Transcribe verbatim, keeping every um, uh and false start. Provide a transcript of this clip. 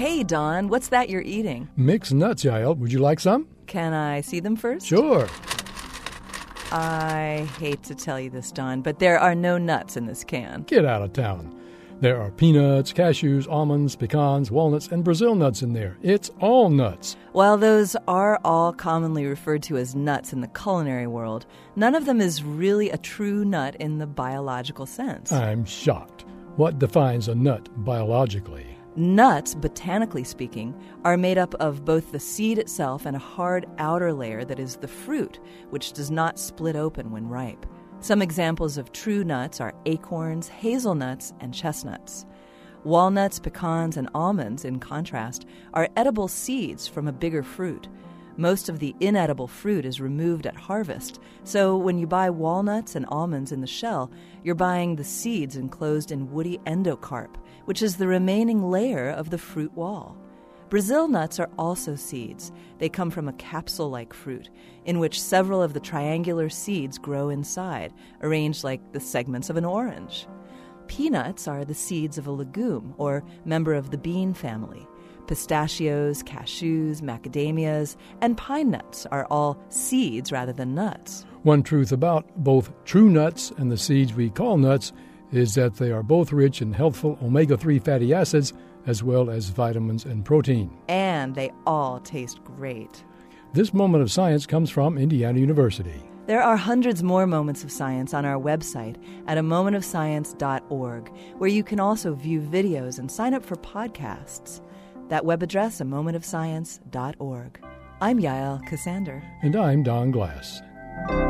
Hey, Don, what's that you're eating? Mixed nuts, Yael. Would you like some? Can I see them first? Sure. I hate to tell you this, Don, but there are no nuts in this can. Get out of town. There are peanuts, cashews, almonds, pecans, walnuts, and Brazil nuts in there. It's all nuts. While those are all commonly referred to as nuts in the culinary world, none of them is really a true nut in the biological sense. I'm shocked. What defines a nut biologically? Nuts, botanically speaking, are made up of both the seed itself and a hard outer layer that is the fruit, which does not split open when ripe. Some examples of true nuts are acorns, hazelnuts, and chestnuts. Walnuts, pecans, and almonds, in contrast, are edible seeds from a bigger fruit. Most of the inedible fruit is removed at harvest, so when you buy walnuts and almonds in the shell, you're buying the seeds enclosed in woody endocarp, which is the remaining layer of the fruit wall. Brazil nuts are also seeds. They come from a capsule-like fruit, in which several of the triangular seeds grow inside, arranged like the segments of an orange. Peanuts are the seeds of a legume, or member of the bean family. Pistachios, cashews, macadamias, and pine nuts are all seeds rather than nuts. One truth about both true nuts and the seeds we call nuts is that they are both rich in healthful omega three fatty acids as well as vitamins and protein. And they all taste great. This moment of science comes from Indiana University. There are hundreds more moments of science on our website at a moment of science dot org, where you can also view videos and sign up for podcasts. That web address, a moment of science dot org. I'm Yael Cassander. And I'm Don Glass.